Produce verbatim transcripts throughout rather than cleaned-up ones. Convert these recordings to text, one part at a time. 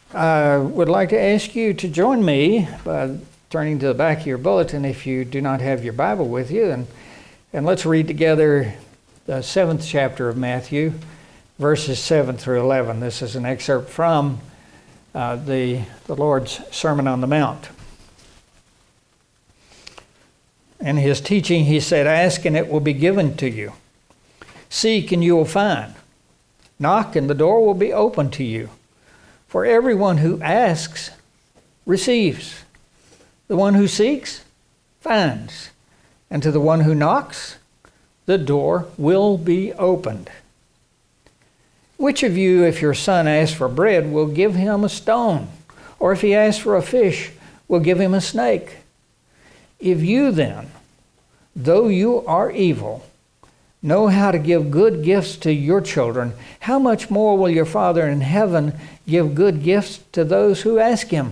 I would like to ask you to join me by turning to the back of your bulletin if you do not have your Bible with you, and, and let's read together the seventh chapter of Matthew, verses seven through eleven. This is an excerpt from uh, the, the Lord's Sermon on the Mount. In his teaching, he said, "Ask and it will be given to you. Seek and you will find. Knock and the door will be opened to you. For everyone who asks receives. The one who seeks finds. And to the one who knocks, the door will be opened. Which of you, if your son asks for bread, will give him a stone? Or if he asks for a fish, will give him a snake? If you then, though you are evil, know how to give good gifts to your children, how much more will your Father in heaven give good gifts to those who ask him?"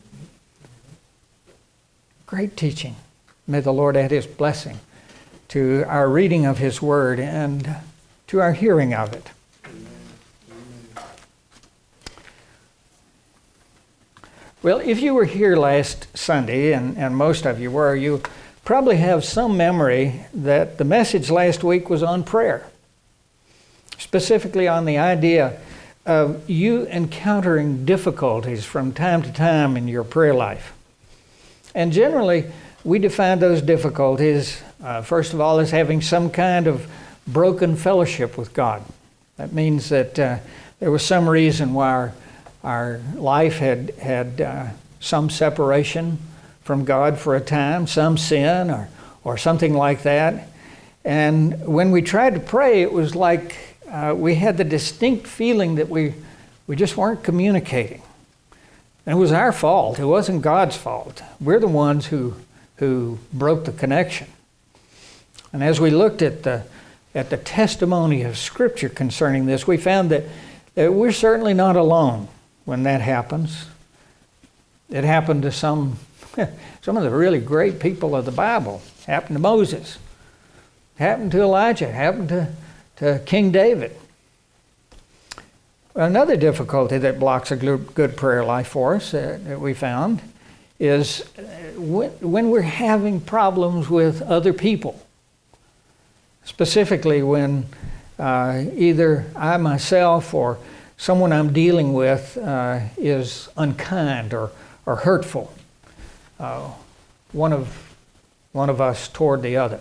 Great teaching. May the Lord add his blessing to our reading of his word and to our hearing of it. Well, if you were here last Sunday, and, and most of you were, you probably have some memory that the message last week was on prayer, specifically on the idea of you encountering difficulties from time to time in your prayer life. And generally, we define those difficulties, uh, first of all, as having some kind of broken fellowship with God. That means that uh, there was some reason why our, our life had, had uh, some separation from God for a time, some sin or, or something like that. And when we tried to pray, it was like uh, we had the distinct feeling that we, we just weren't communicating. And it was our fault. It wasn't God's fault. We're the ones who, who broke the connection. And as we looked at the, at the testimony of Scripture concerning this, we found that, that we're certainly not alone when that happens. It happened to some Some of the really great people of the Bible. Happened to Moses. Happened to Elijah. Happened to, to King David. Another difficulty that blocks a good prayer life for us uh, that we found is when, when we're having problems with other people. Specifically when uh, either I myself or someone I'm dealing with uh, is unkind or, or hurtful. Uh, one of one of us toward the other.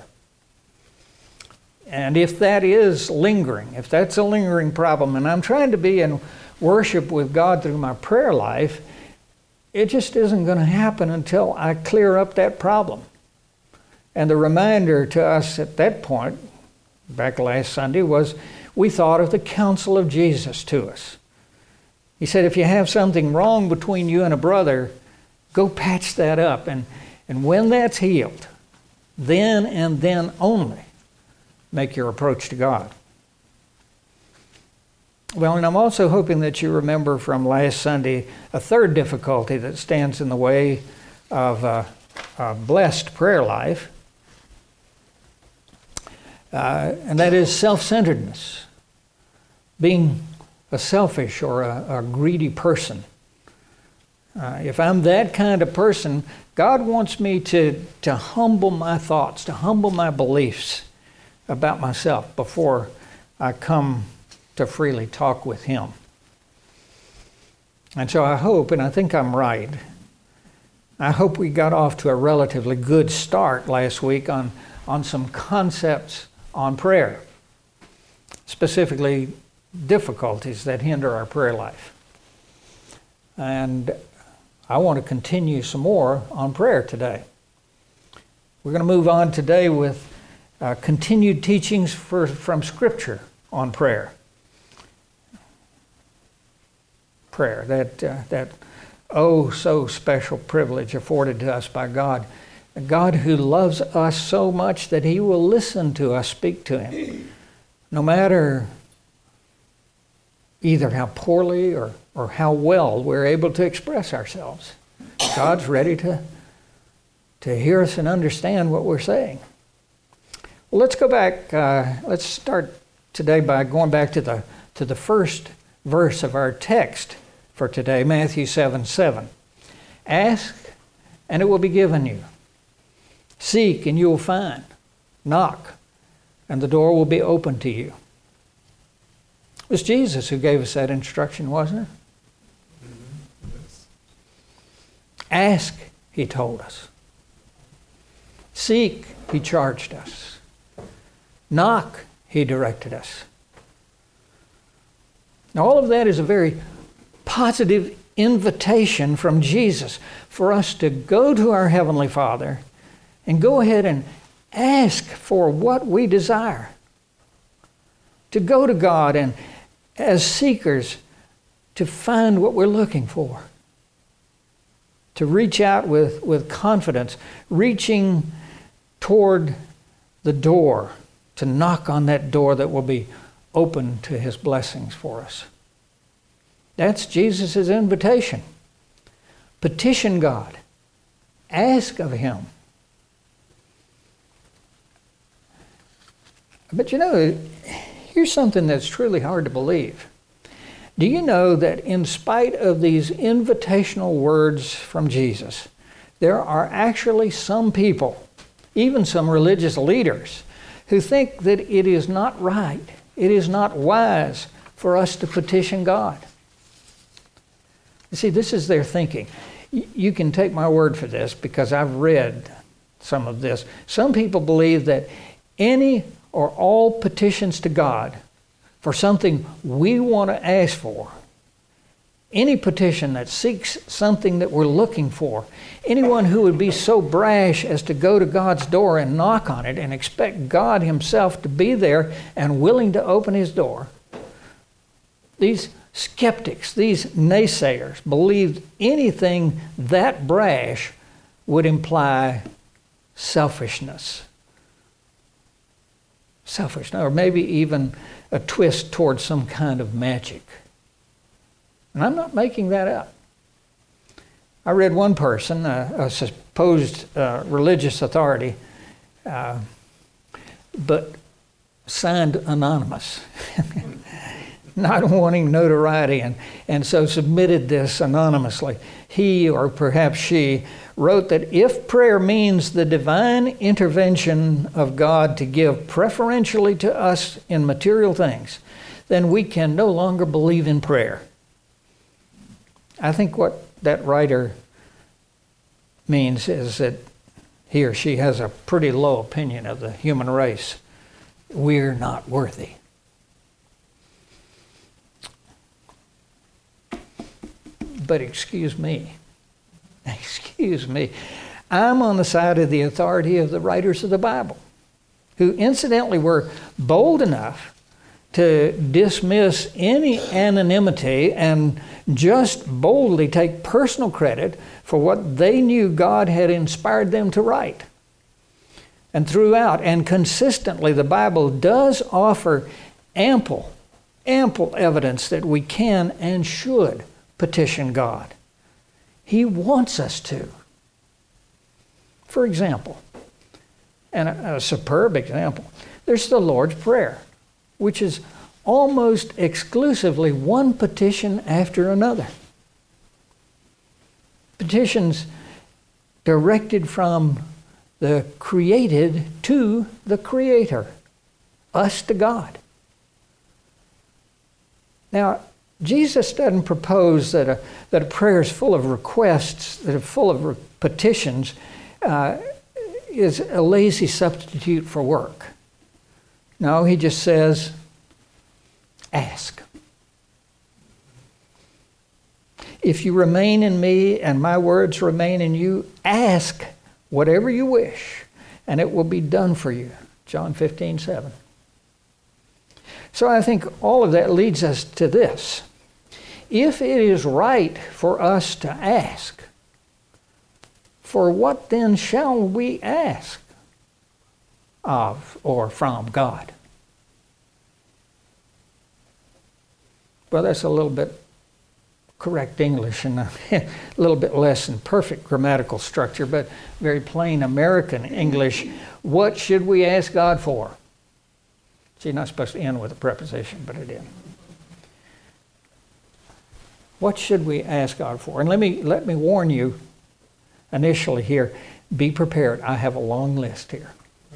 And if that is lingering, if that's a lingering problem, and I'm trying to be in worship with God through my prayer life, it just isn't going to happen until I clear up that problem. And the reminder to us at that point, back last Sunday, was we thought of the counsel of Jesus to us. He said, if you have something wrong between you and a brother, go patch that up. And, and when that's healed, then and then only make your approach to God. Well, and I'm also hoping that you remember from last Sunday a third difficulty that stands in the way of a, a blessed prayer life, uh, and that is self-centeredness, being a selfish or a, a greedy person. Uh, if I'm that kind of person, God wants me to, to humble my thoughts, to humble my beliefs about myself before I come to freely talk with Him. And so I hope, and I think I'm right, I hope we got off to a relatively good start last week on, on some concepts on prayer, specifically difficulties that hinder our prayer life. And I want to continue some more on prayer today. We're going to move on today with uh, continued teachings for, from Scripture on prayer. Prayer, that, uh, that oh so special privilege afforded to us by God. A God who loves us so much that He will listen to us speak to Him, no matter either how poorly or, or how well we're able to express ourselves. God's ready to, to hear us and understand what we're saying. Well, let's go back. Uh, let's start today by going back to the to the first verse of our text for today, Matthew seven seven. Ask, and it will be given you. Seek, and you will find. Knock, and the door will be open to you. It was Jesus who gave us that instruction, wasn't it? Mm-hmm. Yes. Ask, he told us. Seek, he charged us. Knock, he directed us. Now, all of that is a very positive invitation from Jesus for us to go to our Heavenly Father and go ahead and ask for what we desire. To go to God and, as seekers, to find what we're looking for. To reach out with, with confidence, reaching toward the door, to knock on that door that will be open to His blessings for us. That's Jesus' invitation. Petition God. Ask of Him. But you know, here's something that's truly hard to believe. Do you know that in spite of these invitational words from Jesus, there are actually some people, even some religious leaders, who think that it is not right, it is not wise for us to petition God? You see, this is their thinking. You can take my word for this because I've read some of this. Some people believe that any or all petitions to God for something we want to ask for, any petition that seeks something that we're looking for, anyone who would be so brash as to go to God's door and knock on it and expect God Himself to be there and willing to open His door, these skeptics, these naysayers, believed anything that brash would imply selfishness. Selfishness, or maybe even a twist towards some kind of magic. And I'm not making that up. I read one person, uh, a supposed uh, religious authority, uh, but signed anonymous, not wanting notoriety, and, and so submitted this anonymously. He, or perhaps she, wrote that if prayer means the divine intervention of God to give preferentially to us in material things, then we can no longer believe in prayer. I think what that writer means is that he or she has a pretty low opinion of the human race. We're not worthy. But excuse me, excuse me, I'm on the side of the authority of the writers of the Bible, who incidentally were bold enough to dismiss any anonymity and just boldly take personal credit for what they knew God had inspired them to write. And throughout and consistently, the Bible does offer ample, ample evidence that we can and should petition God. He wants us to. For example, and a, a superb example, there's the Lord's Prayer, which is almost exclusively one petition after another. Petitions directed from the created to the Creator, us to God. Now, Jesus doesn't propose that a, that a prayer is full of requests, that are full of re- petitions, uh, is a lazy substitute for work. No, He just says, ask. If you remain in me and my words remain in you, ask whatever you wish, and it will be done for you. John fifteen seven. So I think all of that leads us to this. If it is right for us to ask, for what then shall we ask of or from God? Well, that's a little bit correct English and a little bit less than perfect grammatical structure, but very plain American English. What should we ask God for? See, not supposed to end with a preposition, but it did. What should we ask God for? And let me let me warn you initially here, be prepared. I have a long list here.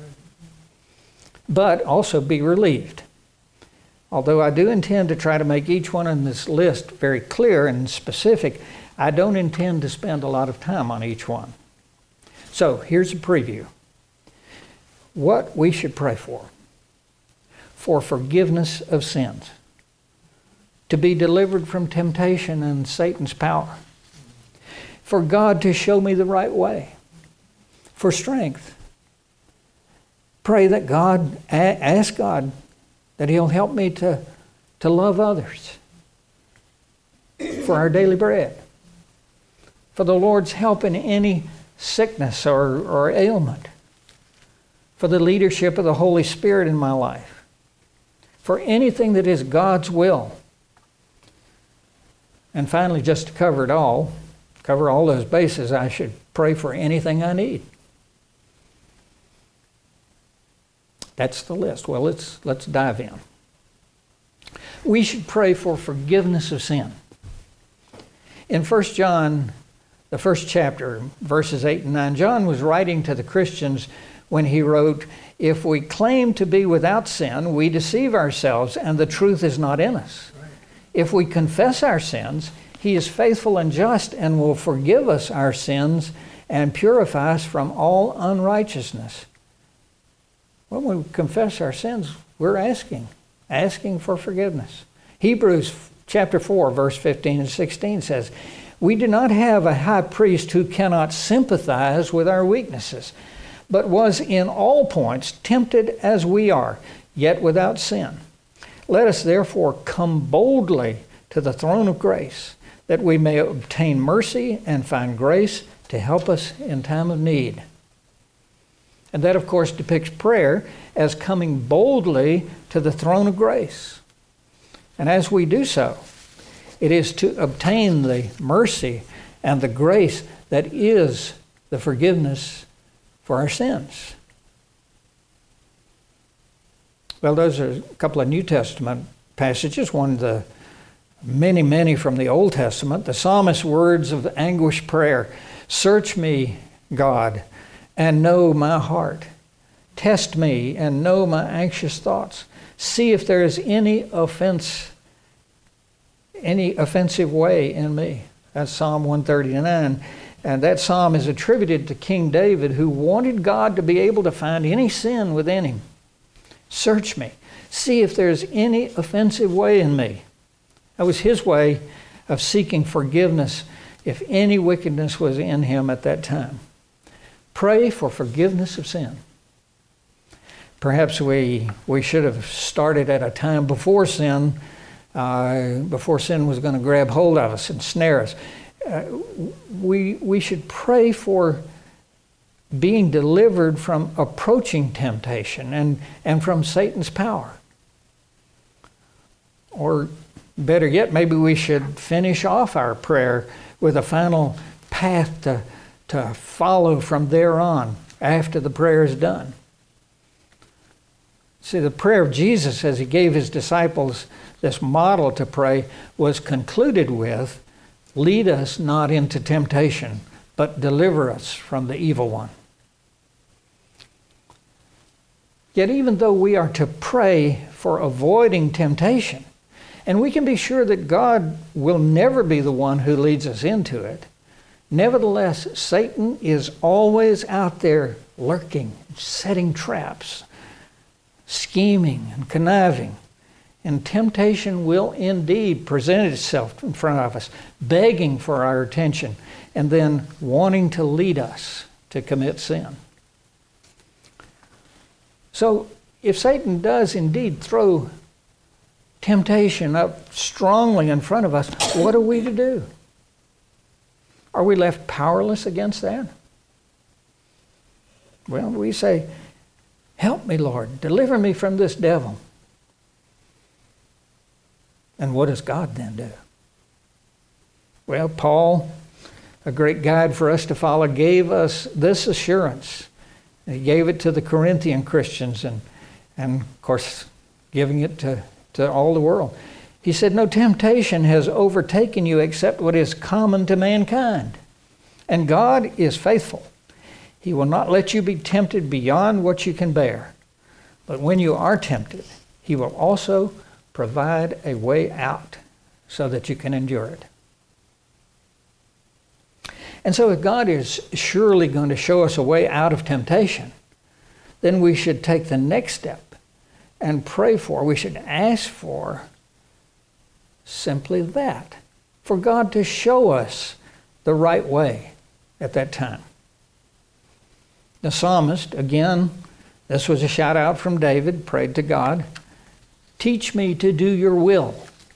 But also be relieved. Although I do intend to try to make each one on this list very clear and specific, I don't intend to spend a lot of time on each one. So here's a preview. What we should pray for. For forgiveness of sins. To be delivered from temptation and Satan's power. For God to show me the right way. For strength. Pray that God, ask God that He'll help me to, to love others. For our daily bread. For the Lord's help in any sickness or, or ailment. For the leadership of the Holy Spirit in my life. For anything that is God's will. And finally, just to cover it all, cover all those bases, I should pray for anything I need. That's the list. Well, let's, let's dive in. We should pray for forgiveness of sin. In First John, the first chapter, verses eight and nine, John was writing to the Christians when he wrote, "If we claim to be without sin, we deceive ourselves, and the truth is not in us. Right. If we confess our sins, He is faithful and just and will forgive us our sins and purify us from all unrighteousness." When we confess our sins, we're asking, asking for forgiveness. Hebrews chapter four, verse fifteen and sixteen says, "We do not have a high priest who cannot sympathize with our weaknesses, but was in all points tempted as we are, yet without sin. Let us therefore come boldly to the throne of grace, that we may obtain mercy and find grace to help us in time of need." And that, of course, depicts prayer as coming boldly to the throne of grace. And as we do so, it is to obtain the mercy and the grace that is the forgiveness for our sins. Well, those are a couple of New Testament passages, one of the many, many from the Old Testament. The psalmist's words of anguish prayer, "Search me, God, and know my heart. Test me and know my anxious thoughts. See if there is any offense, any offensive way in me." That's Psalm one thirty-nine. And that psalm is attributed to King David, who wanted God to be able to find any sin within him. Search me. See if there's any offensive way in me. That was his way of seeking forgiveness if any wickedness was in him at that time. Pray for forgiveness of sin. Perhaps we we should have started at a time before sin, uh, before sin was going to grab hold of us and snare us. Uh, we we should pray for being delivered from approaching temptation and, and from Satan's power. Or better yet, maybe we should finish off our prayer with a final path to, to follow from there on after the prayer is done. See, the prayer of Jesus as He gave His disciples this model to pray was concluded with, "Lead us not into temptation, but deliver us from the evil one." Yet even though we are to pray for avoiding temptation, and we can be sure that God will never be the one who leads us into it, nevertheless, Satan is always out there lurking, setting traps, scheming and conniving. And temptation will indeed present itself in front of us, begging for our attention, and then wanting to lead us to commit sin. So, if Satan does indeed throw temptation up strongly in front of us, what are we to do? Are we left powerless against that? Well, we say, "Help me, Lord, deliver me from this devil." And what does God then do? Well, Paul, a great guide for us to follow, gave us this assurance. He gave it to the Corinthian Christians and, and of course, giving it to, to all the world. He said, no temptation has overtaken you except what is common to mankind. And God is faithful. He will not let you be tempted beyond what you can bear. But when you are tempted, He will also provide a way out so that you can endure it. And so if God is surely going to show us a way out of temptation, then we should take the next step and pray for, we should ask for simply that, for God to show us the right way at that time. The psalmist, again, this was a shout out from David, prayed to God, teach me to do your will.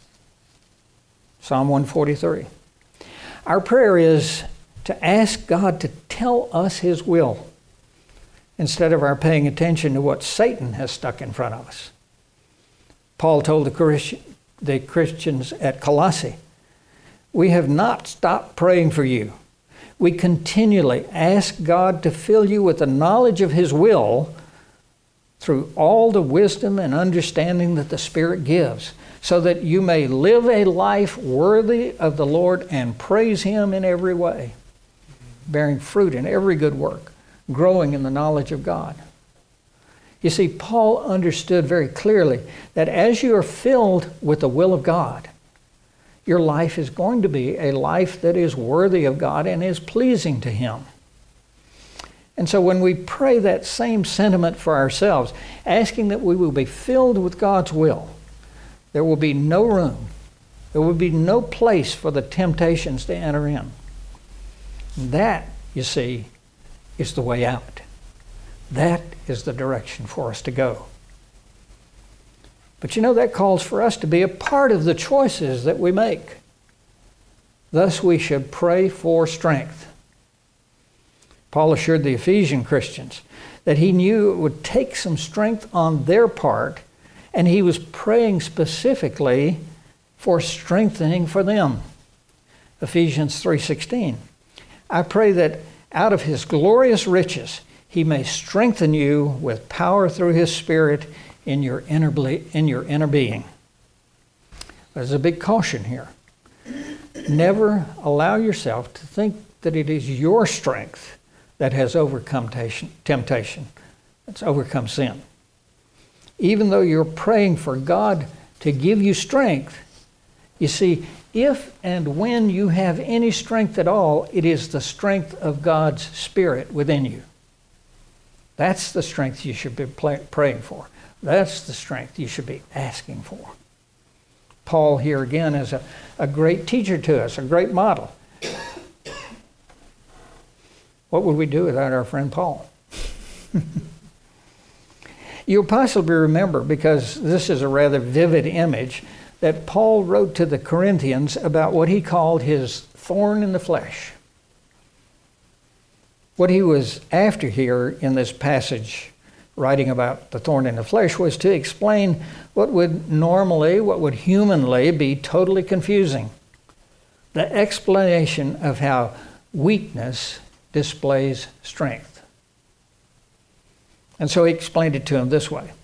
Psalm one forty-three. Our prayer is to ask God to tell us His will instead of our paying attention to what Satan has stuck in front of us. Paul told the, Christ- the Christians at Colossae, we have not stopped praying for you. We continually ask God to fill you with the knowledge of His will through all the wisdom and understanding that the Spirit gives, so that you may live a life worthy of the Lord and praise Him in every way, bearing fruit in every good work, growing in the knowledge of God. You see, Paul understood very clearly that as you are filled with the will of God, your life is going to be a life that is worthy of God and is pleasing to Him. And so when we pray that same sentiment for ourselves, asking that we will be filled with God's will, there will be no room, there will be no place for the temptations to enter in. That, you see, is the way out. That is the direction for us to go. But you know, that calls for us to be a part of the choices that we make. Thus, we should pray for strength. Paul assured the Ephesian Christians that he knew it would take some strength on their part, and he was praying specifically for strengthening for them. Ephesians three sixteen. I pray that out of His glorious riches He may strengthen you with power through His Spirit in your inner, ble- in your inner being. There's a big caution here. Never allow yourself to think that it is your strength that has overcome temptation, that's overcome sin. Even though you're praying for God to give you strength, you see, if and when you have any strength at all, it is the strength of God's Spirit within you. That's the strength you should be praying for. That's the strength you should be asking for. Paul here again is a, a great teacher to us, a great model. What would we do without our friend Paul? You'll possibly remember, because this is a rather vivid image, that Paul wrote to the Corinthians about what he called his thorn in the flesh. What he was after here in this passage, writing about the thorn in the flesh, was to explain what would normally, what would humanly be totally confusing. The explanation of how weakness displays strength. And so he explained it to him this way.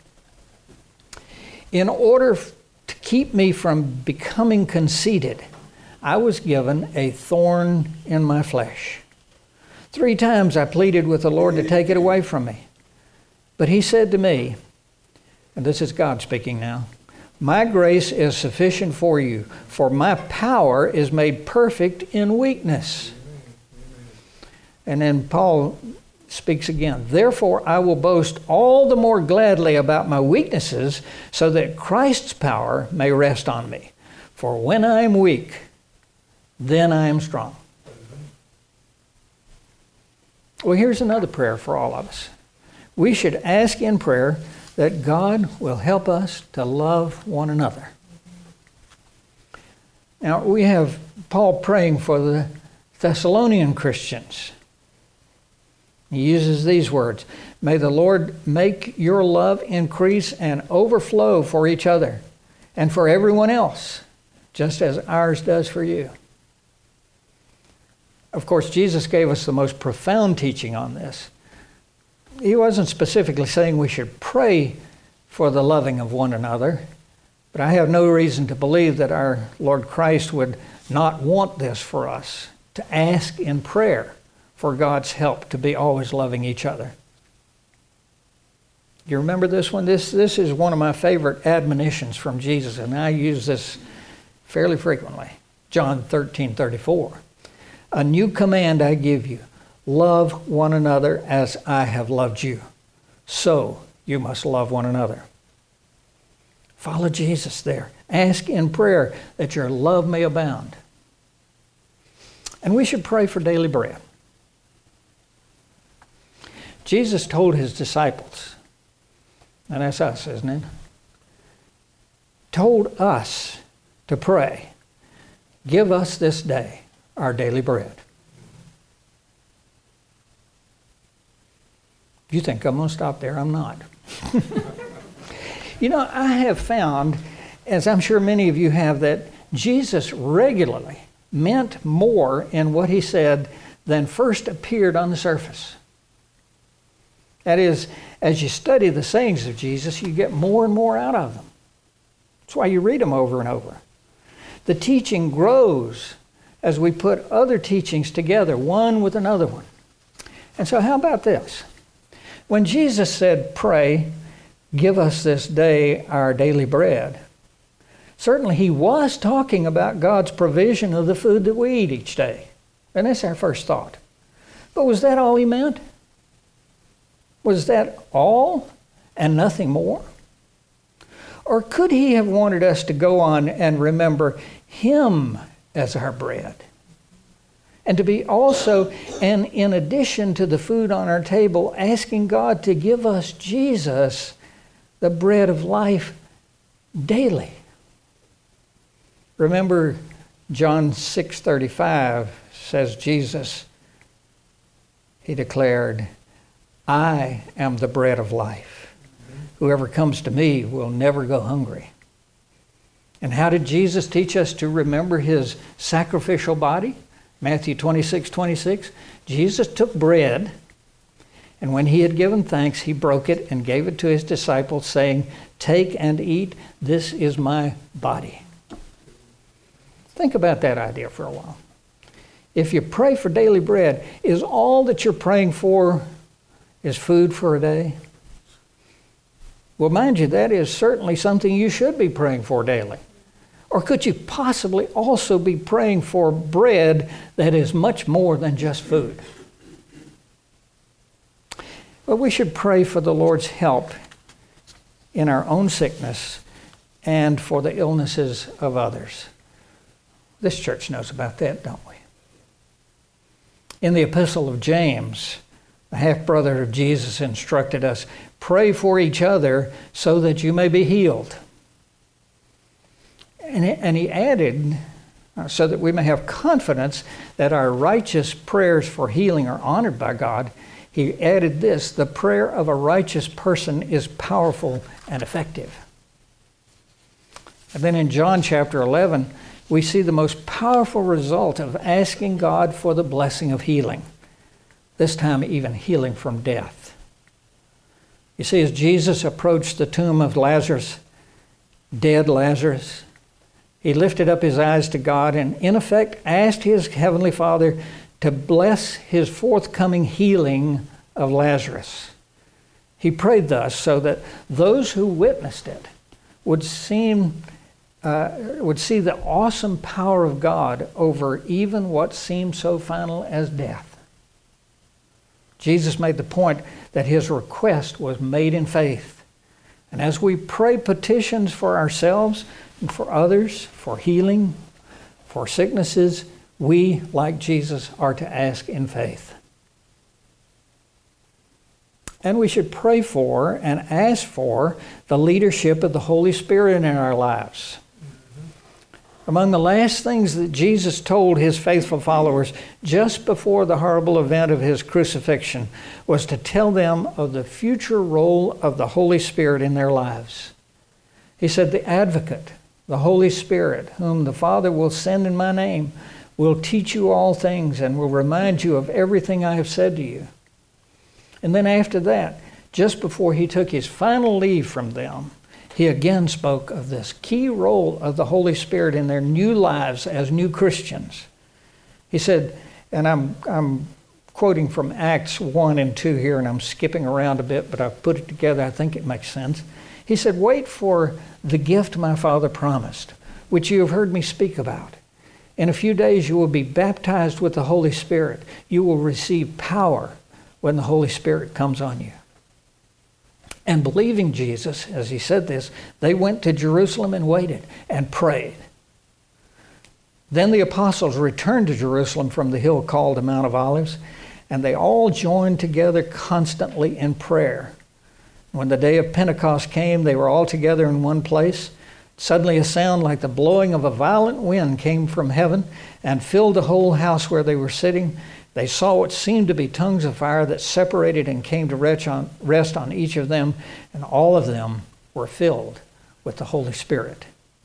In order to keep me from becoming conceited, I was given a thorn in my flesh. Three times I pleaded with the Lord to take it away from me. But He said to me, and this is God speaking now, my grace is sufficient for you, for my power is made perfect in weakness. And then Paul speaks again. Therefore, I will boast all the more gladly about my weaknesses, so that Christ's power may rest on me. For when I am weak, then I am strong. Well, here's another prayer for all of us. We should ask in prayer that God will help us to love one another. Now, we have Paul praying for the Thessalonian Christians. He uses these words, may the Lord make your love increase and overflow for each other and for everyone else, just as ours does for you. Of course, Jesus gave us the most profound teaching on this. He wasn't specifically saying we should pray for the loving of one another, But I have no reason to believe that our Lord Christ would not want this for us, to ask in prayer for God's help to be always loving each other. You remember this one? This, this is one of my favorite admonitions from Jesus, and I use this fairly frequently. John thirteen thirty-four. A new command I give you, love one another as I have loved you. So you must love one another. Follow Jesus there. Ask in prayer that your love may abound. And we should pray for daily bread. Jesus told his disciples, and that's us, isn't it? Told us to pray, give us this day our daily bread. You think I'm going to stop there? I'm not. You know, I have found, as I'm sure many of you have, that Jesus regularly meant more in what he said than first appeared on the surface. That is, as you study the sayings of Jesus, you get more and more out of them. That's why you read them over and over. The teaching grows as we put other teachings together, one with another one. And so how about this? When Jesus said, pray, give us this day our daily bread, certainly he was talking about God's provision of the food that we eat each day. And that's our first thought. But was that all he meant? Was that all and nothing more? Or could he have wanted us to go on and remember him as our bread? And to be also, and in addition to the food on our table, asking God to give us Jesus, the bread of life, daily. Remember, John six thirty-five says Jesus, he declared, I am the bread of life. Whoever comes to me will never go hungry. And how did Jesus teach us to remember his sacrificial body? Matthew twenty-six twenty-six. Jesus took bread, and when he had given thanks, he broke it and gave it to his disciples, saying, take and eat, this is my body. Think about that idea for a while. If you pray for daily bread, is all that you're praying for is food for a day? Well, mind you, that is certainly something you should be praying for daily. Or could you possibly also be praying for bread that is much more than just food? Well, we should pray for the Lord's help in our own sickness and for the illnesses of others. This church knows about that, don't we? In the Epistle of James, the half-brother of Jesus instructed us, pray for each other so that you may be healed. And, and he added, uh, so that we may have confidence that our righteous prayers for healing are honored by God, he added this, the prayer of a righteous person is powerful and effective. And then in John chapter eleven, we see the most powerful result of asking God for the blessing of healing. This time even healing from death. You see, as Jesus approached the tomb of Lazarus, dead Lazarus, he lifted up his eyes to God and in effect asked his heavenly Father to bless his forthcoming healing of Lazarus. He prayed thus so that those who witnessed it would seem uh, would see the awesome power of God over even what seemed so final as death. Jesus made the point that his request was made in faith. And as we pray petitions for ourselves and for others, for healing, for sicknesses, we, like Jesus, are to ask in faith. And we should pray for and ask for the leadership of the Holy Spirit in our lives. Among the last things that Jesus told his faithful followers just before the horrible event of his crucifixion was to tell them of the future role of the Holy Spirit in their lives. He said, the advocate, the Holy Spirit, whom the Father will send in my name, will teach you all things and will remind you of everything I have said to you. And then after that, just before he took his final leave from them, he again spoke of this key role of the Holy Spirit in their new lives as new Christians. He said, and I'm, I'm quoting from Acts one and two here, and I'm skipping around a bit, but I've put it together. I think it makes sense. He said, wait for the gift my Father promised, which you have heard me speak about. In a few days you will be baptized with the Holy Spirit. You will receive power when the Holy Spirit comes on you. And believing Jesus, as he said this, they went to Jerusalem and waited and prayed. Then the apostles returned to Jerusalem from the hill called the Mount of Olives, and they all joined together constantly in prayer. When the day of Pentecost came, they were all together in one place. Suddenly a sound like the blowing of a violent wind came from heaven and filled the whole house where they were sitting. They saw what seemed to be tongues of fire that separated and came to rest on, rest on each of them, and all of them were filled with the Holy Spirit.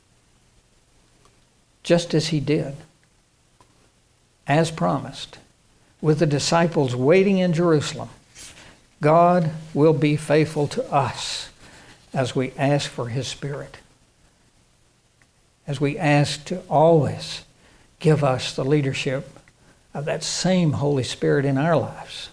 Just as he did, as promised, with the disciples waiting in Jerusalem, God will be faithful to us as we ask for his Spirit, as we ask to always give us the leadership of that same Holy Spirit in our lives.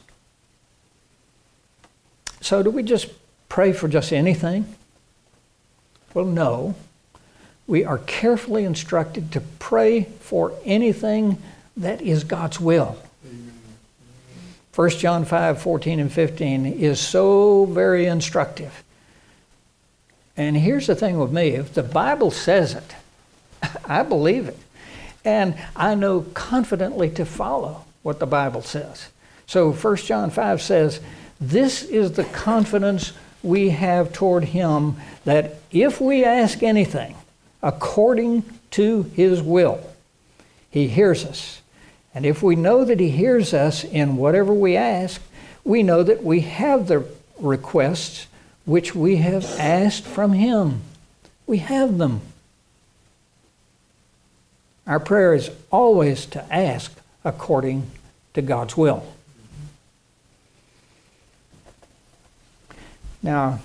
So do we just pray for just anything? Well, no. We are carefully instructed to pray for anything that is God's will. First John five, fourteen and fifteen is so very instructive. And here's the thing with me. If the Bible says it, I believe it. And I know confidently to follow what the Bible says. So First John five says, this is the confidence we have toward him, that if we ask anything according to his will, he hears us. And if we know that he hears us in whatever we ask, we know that we have the requests which we have asked from him. We have them. Our prayer is always to ask according to God's will. Now,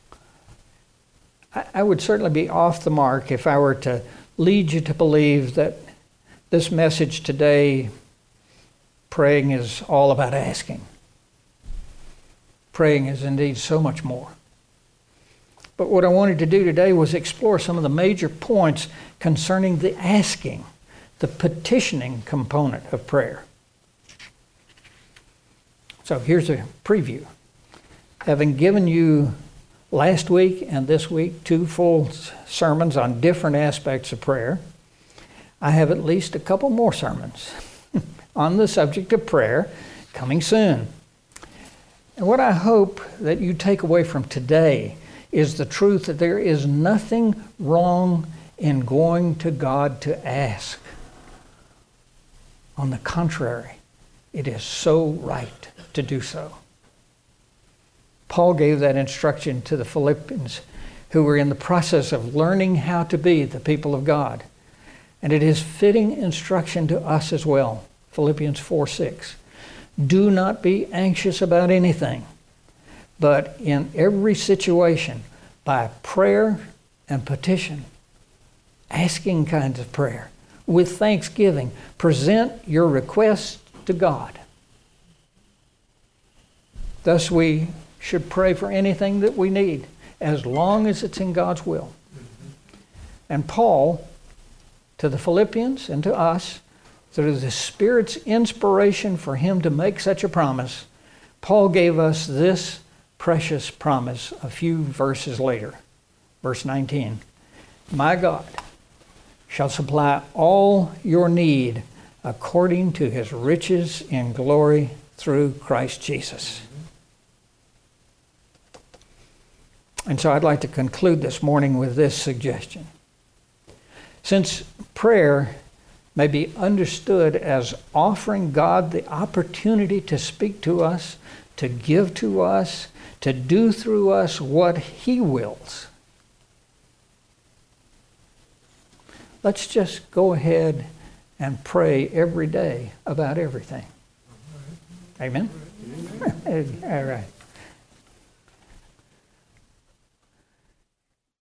I, I would certainly be off the mark if I were to lead you to believe that this message today, praying is all about asking. Praying is indeed so much more. But what I wanted to do today was explore some of the major points concerning the asking, the petitioning component of prayer. So here's a preview. Having given you last week and this week two full sermons on different aspects of prayer, I have at least a couple more sermons on the subject of prayer coming soon. And what I hope that you take away from today is the truth that there is nothing wrong in going to God to ask. On the contrary, it is so right to do so. Paul gave that instruction to the Philippians, who were in the process of learning how to be the people of God. And it is fitting instruction to us as well. Philippians four six. Do not be anxious about anything, but in every situation, by prayer and petition, asking kinds of prayer, with thanksgiving, present your requests to God. Thus we should pray for anything that we need, as long as it's in God's will. And Paul, to the Philippians and to us, through the Spirit's inspiration for him to make such a promise, Paul gave us this precious promise a few verses later. Verse nineteen. My God shall supply all your need according to his riches in glory through Christ Jesus. And so I'd like to conclude this morning with this suggestion. Since prayer may be understood as offering God the opportunity to speak to us, to give to us, to do through us what he wills, let's just go ahead and pray every day about everything. Amen? All right.